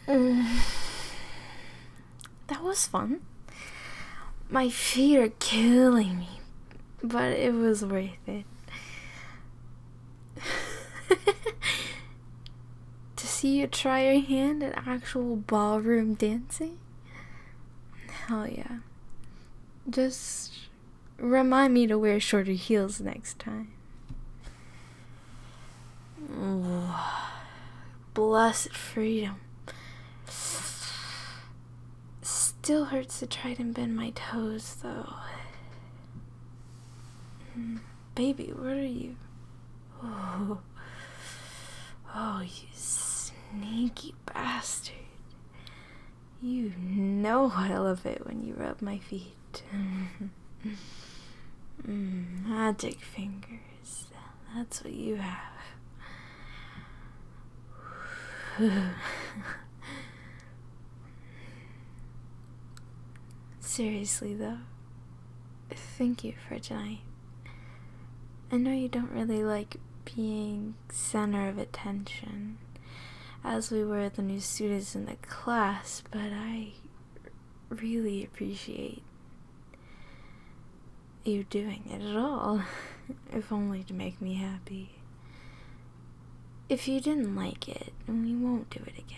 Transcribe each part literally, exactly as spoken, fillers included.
Mm, that was fun. My feet are killing me, but it was worth it. To see you try your hand at actual ballroom dancing? Hell yeah. Just remind me to wear shorter heels next time. Blessed freedom. Still hurts to try to bend my toes, though. Baby, what are you? Oh, oh, you sneaky bastard. You know I love it when you rub my feet. mm, magic fingers. That's what you have. Seriously, though, thank you for tonight. I know you don't really like being center of attention, as we were the new students in the class, but I really appreciate you doing it at all, if only to make me happy. If you didn't like it, we won't do it again.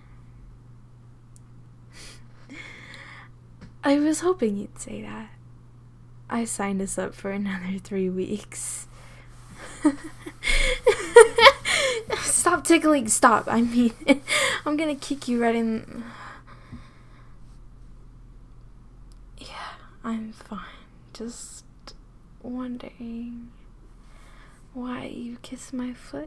I was hoping you'd say that. I signed us up for another three weeks. Stop tickling, stop. I mean, I'm gonna kick you right in. Yeah, I'm fine. Just wondering why you kissed my foot.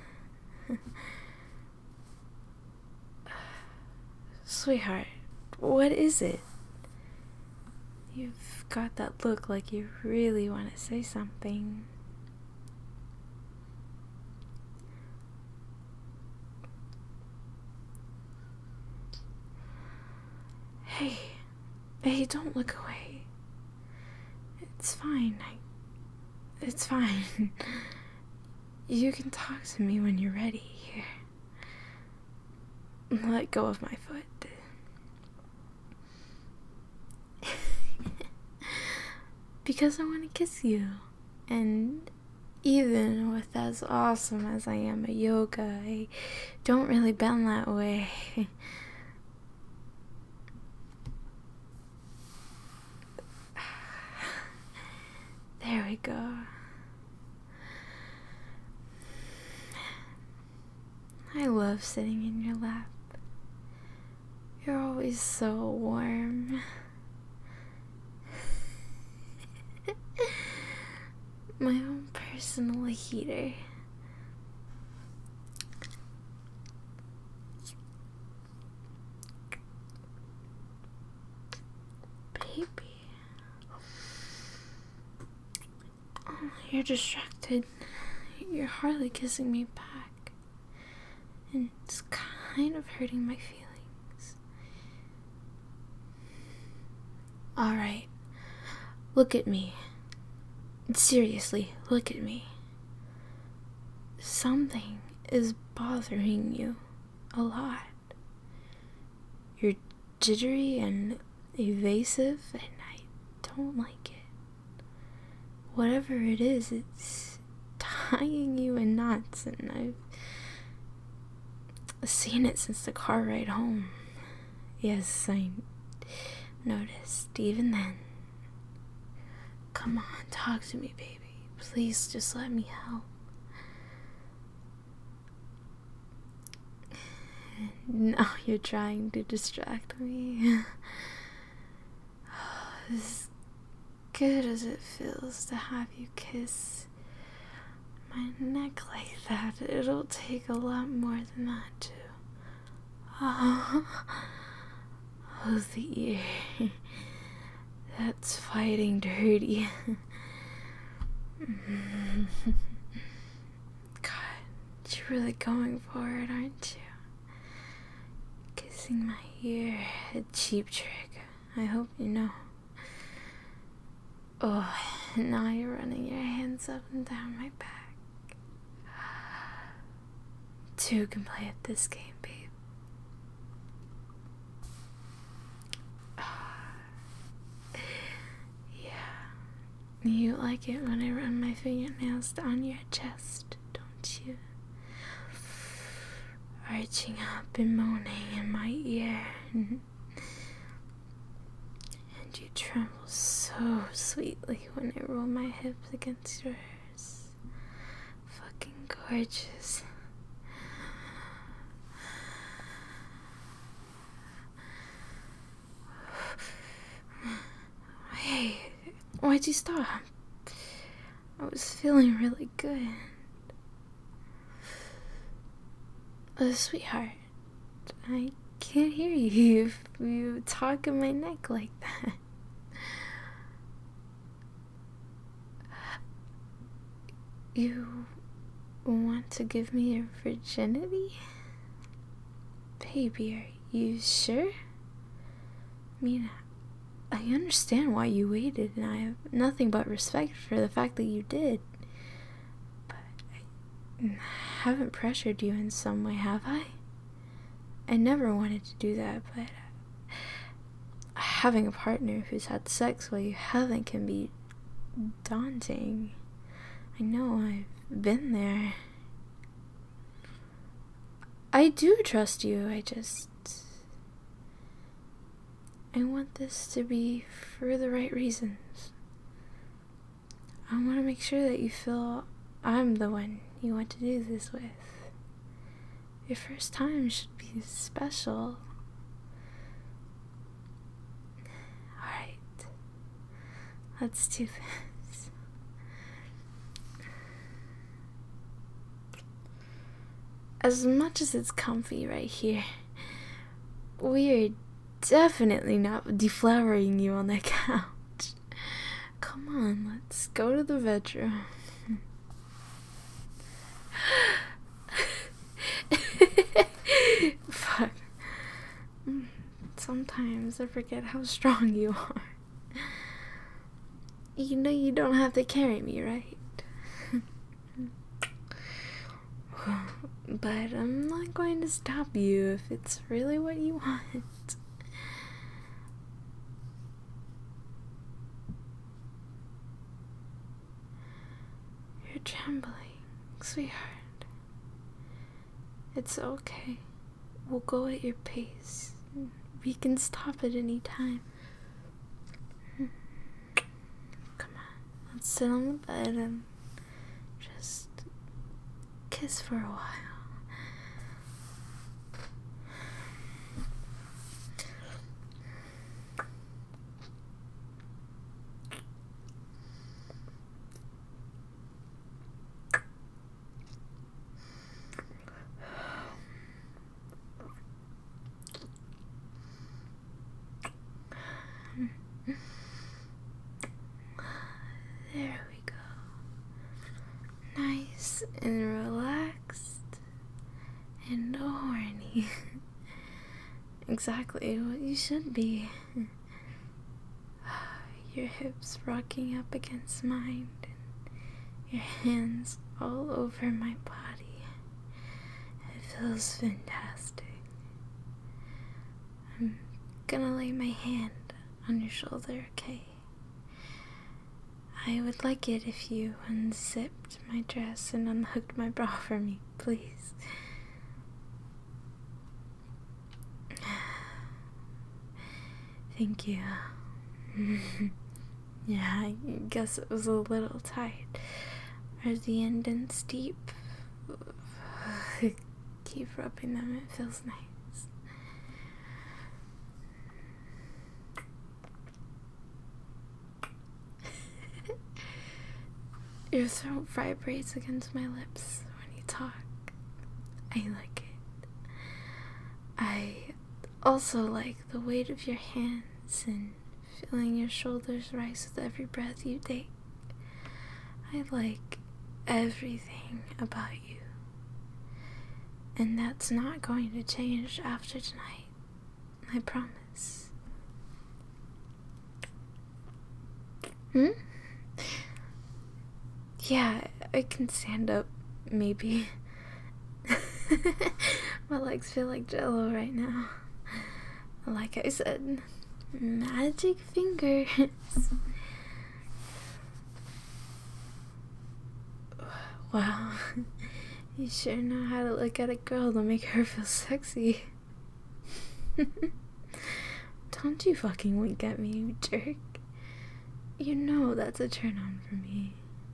Sweetheart, what is it? You've got that look like you really want to say something. Hey, hey, don't look away. It's fine. I, it's fine. You can talk to me when you're ready. Here. Let go of my foot. Because I want to kiss you. And even with as awesome as I am at yoga, I don't really bend that way. There we go. I love sitting in your lap. You're always so warm. My own personal heater. Baby. Oh, you're distracted. You're hardly kissing me back. And it's kind of hurting my feelings. Alright. Look at me. Seriously, look at me. Something is bothering you a lot. You're jittery and evasive, and I don't like it. Whatever it is, it's tying you in knots, and I've seen it since the car ride home. Yes, I noticed even then. Come on, talk to me, baby. Please, just let me help. Now you're trying to distract me. As good as it feels to have you kiss my neck like that, it'll take a lot more than that, too. Oh, oh the ear. That's fighting dirty. God, you're really going for it, aren't you? Kissing my ear, a cheap trick. I hope you know. Oh, now you're running your hands up and down my back. Two can play at this game, babe. You like it when I run my fingernails down your chest, don't you? Arching up and moaning in my ear. And you tremble so sweetly when I roll my hips against yours. Fucking gorgeous. Hey, why'd you stop? I was feeling really good. Oh, sweetheart, I can't hear you if you talk in my neck like that. You want to give me your virginity? Baby, are you sure? I mean, I understand why you waited, and I have nothing but respect for the fact that you did. But I haven't pressured you in some way, have I? I never wanted to do that, but having a partner who's had sex while you haven't can be daunting. I know, I've been there. I do trust you, I just... I want this to be for the right reasons. I want to make sure that you feel I'm the one you want to do this with. Your first time should be special. Alright, let's do this. As much as it's comfy right here, we're definitely not deflowering you on the couch. Come on, let's go to the bedroom. Fuck. Sometimes I forget how strong you are. You know you don't have to carry me, right? But I'm not going to stop you if it's really what you want. You're trembling, sweetheart. It's okay. We'll go at your pace. We can stop at any time. Come on, let's sit on the bed and just kiss for a while. There we go. Nice and relaxed and horny. Exactly what you should be. Your hips rocking up against mine and your hands all over my body. It feels fantastic. I'm gonna lay my hand on your shoulder, okay? I would like it if you unzipped my dress and unhooked my bra for me, please. Thank you. Yeah, I guess it was a little tight. Are the indents deep? Keep rubbing them, it feels nice. Your throat vibrates against my lips when you talk. I like it. I also like the weight of your hands and feeling your shoulders rise with every breath you take. I like everything about you. And that's not going to change after tonight. I promise. Hmm? Yeah, I can stand up, maybe. My legs feel like jello right now. Like I said, magic fingers. Wow. You sure know how to look at a girl to make her feel sexy. Don't you fucking wink at me, you jerk. You know that's a turn on for me.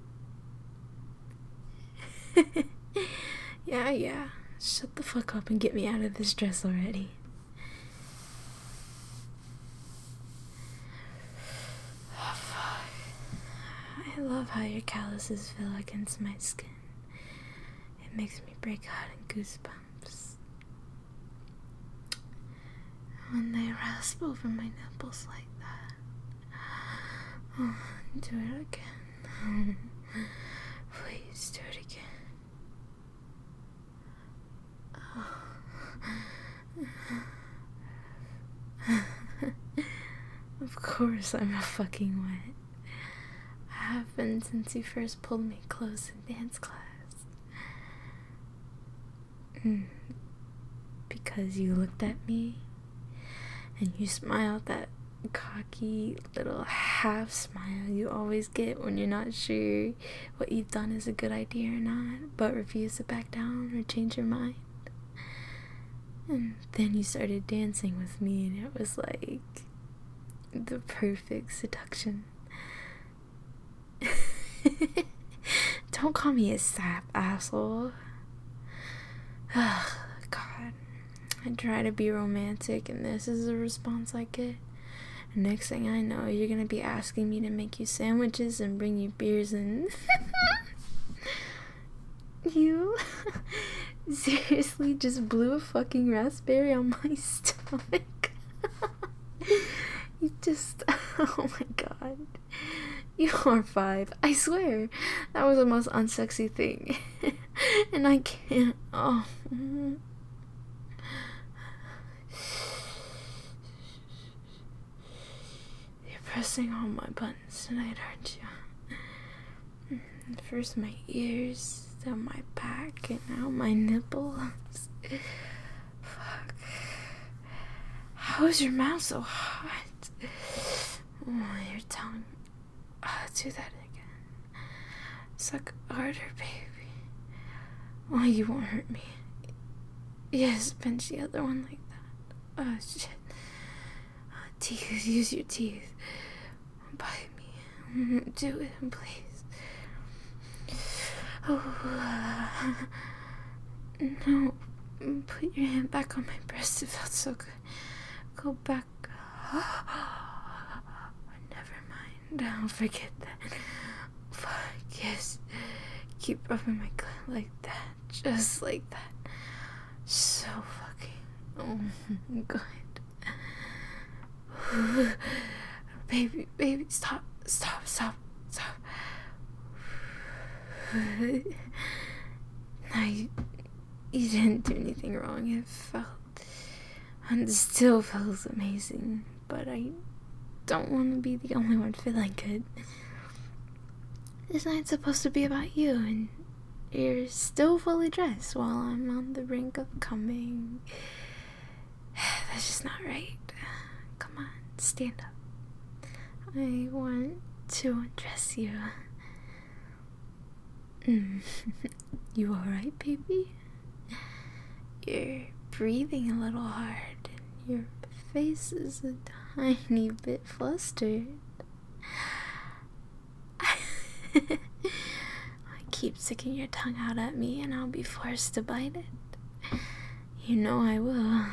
Yeah, yeah. Shut the fuck up and get me out of this dress already. Oh, fuck. I love how your calluses feel against my skin. It makes me break out in goosebumps. When they rasp over my nipples like that. Oh, do it again. Please do it again. Of course I'm a fucking wet. I have been since you first pulled me close in dance class. Mm. Because you looked at me and you smiled that cocky little half smile you always get when you're not sure what you've done is a good idea or not, but refuse to back down or change your mind. And then you started dancing with me, and it was like the perfect seduction. Don't call me a sap, asshole. Ugh, God. I try to be romantic, and this is the response I get. And next thing I know, you're gonna be asking me to make you sandwiches and bring you beers and... You seriously just blew a fucking raspberry on my stomach. You just... Oh my god. You are five. I swear. That was the most unsexy thing. And I can't... Oh... Pressing all my buttons tonight, aren't you? First my ears, then my back, and now my nipples. Fuck. How is your mouth so hot? Oh, your tongue. Oh, do that again. Suck harder, baby. Oh, you won't hurt me. Yes, pinch the other one like that. Oh, shit. Teeth, use your teeth. Bite me. Do it, please. Oh, no. Put your hand back on my breast. It felt so good. Go back. Never mind. Don't forget that. Fuck, yes. Keep rubbing my clit like that. Just like that. So fucking. Oh, good. Baby, baby, stop, stop, stop, stop. No, you, you didn't do anything wrong. It felt, and still feels amazing, but I don't want to be the only one feeling good. This night's supposed to be about you, and you're still fully dressed while I'm on the brink of coming. That's just not right. Come on, stand up. I want to undress you. Mm. You alright, baby? You're breathing a little hard, and your face is a tiny bit flustered. I keep sticking your tongue out at me, and I'll be forced to bite it. You know I will.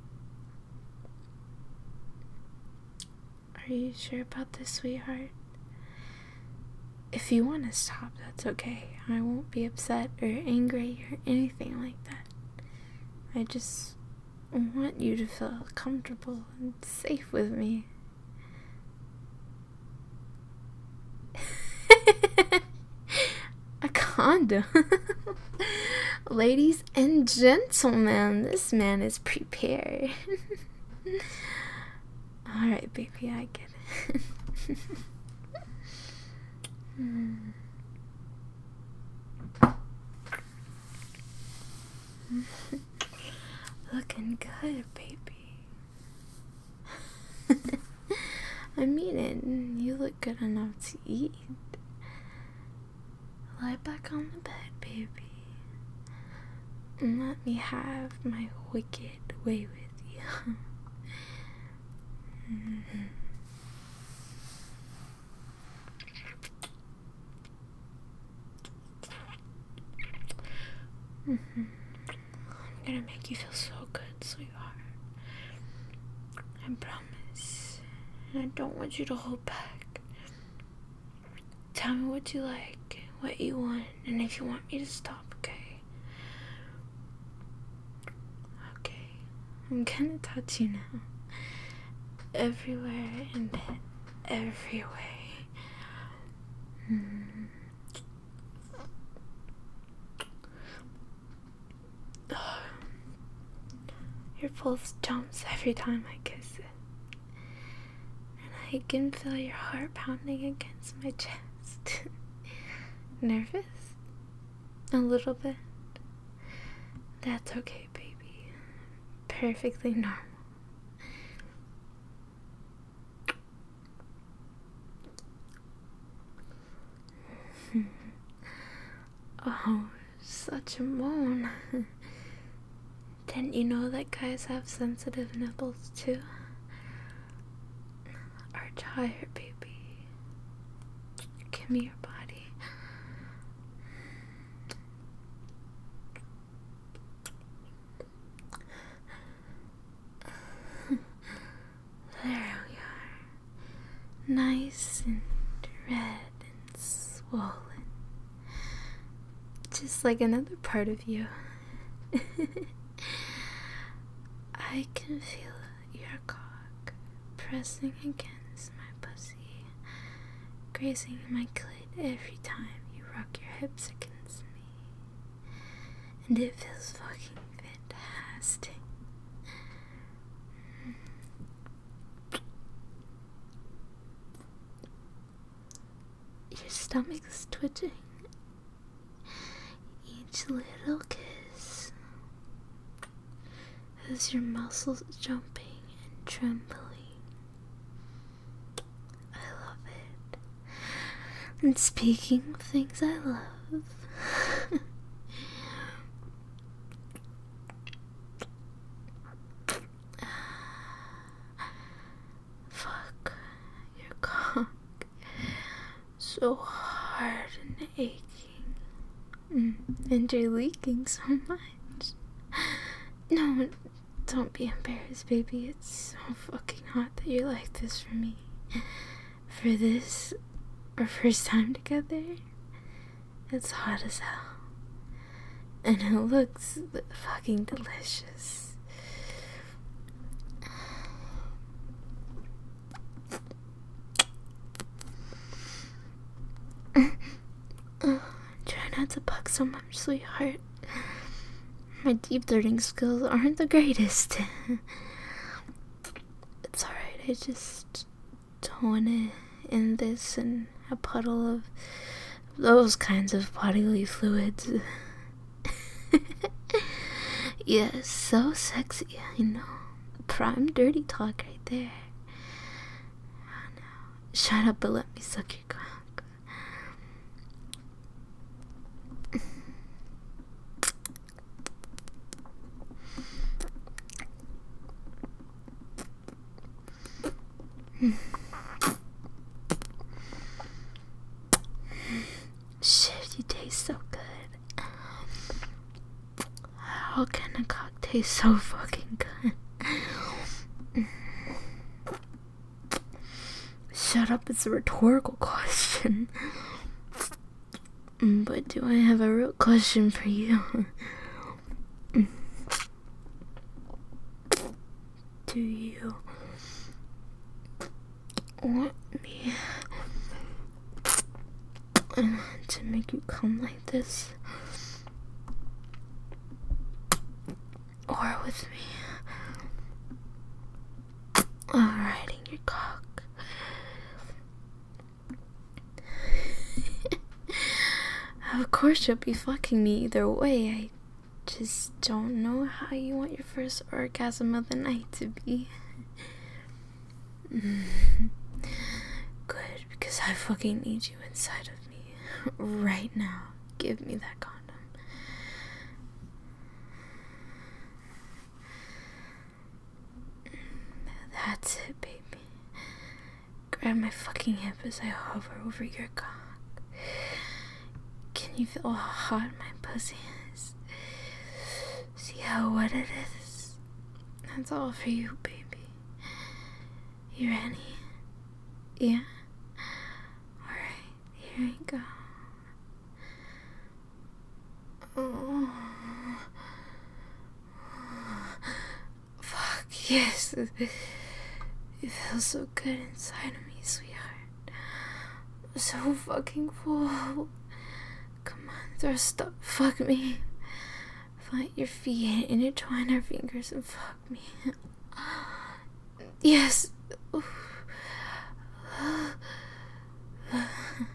Are you sure about this, sweetheart? If you want to stop, that's okay. I won't be upset or angry or anything like that. I just want you to feel comfortable and safe with me. A condom? Ladies and gentlemen, this man is prepared. Alright, baby, I get it. mm. Looking good, baby. I mean it. You look good enough to eat. lie back on the bed, baby. And let me have my wicked way with you. mm-hmm. Mm-hmm. I'm gonna make you feel so good, sweetheart. I promise. And I don't want you to hold back. Tell me what you like, what you want, and if you want me to stop, okay? Okay. I'm gonna touch you now. Everywhere and every way. Mm. Your pulse jumps every time I kiss it. And I can feel your heart pounding against my chest. Nervous? A little bit? That's okay, baby. Perfectly normal. Oh, such a moan. Didn't you know that guys have sensitive nipples too? Arch higher, baby. Give me your body. There we are. Nice and red and swollen. Just like another part of you. I can feel your cock pressing against my pussy, grazing my clit every time you rock your hips against me. And it feels fucking fantastic. Your stomach's twitching. Each little kiss as your muscles jumping and trembling. I love it. And speaking of things I love, fuck your cock so hard and aching. Mm, and you're leaking so much. No, don't be embarrassed, baby. It's so fucking hot that you're like this for me. For this, our first time together, it's hot as hell. And it looks fucking delicious. Try not to bug so much, sweetheart. My deep throating skills aren't the greatest. It's alright, I just don't want to end this in a puddle of those kinds of bodily fluids. Yes, so sexy, I know. Prime dirty talk right there. Oh, no. Shut up and let me suck your cock. Shit, you taste so good. How can a cock taste so fucking good? Shut up, it's a rhetorical question. But do I have a real question for you? Do you want me to make you come like this? Or with me riding your cock? Of course you'll be fucking me either way. I just don't know how you want your first orgasm of the night to be. Good, because I fucking need you inside of me right now. give me that condom. That's it, baby. Grab my fucking hip as I hover over your cock. Can you feel how hot my pussy is? See how wet it is? That's all for you, baby. You ready? Yeah? Alright, here we go. Oh. Fuck, yes. It feels so good inside of me, sweetheart. I'm so fucking full. Come on, thrust up, fuck me. Plant your feet, intertwine our fingers, and fuck me. Yes.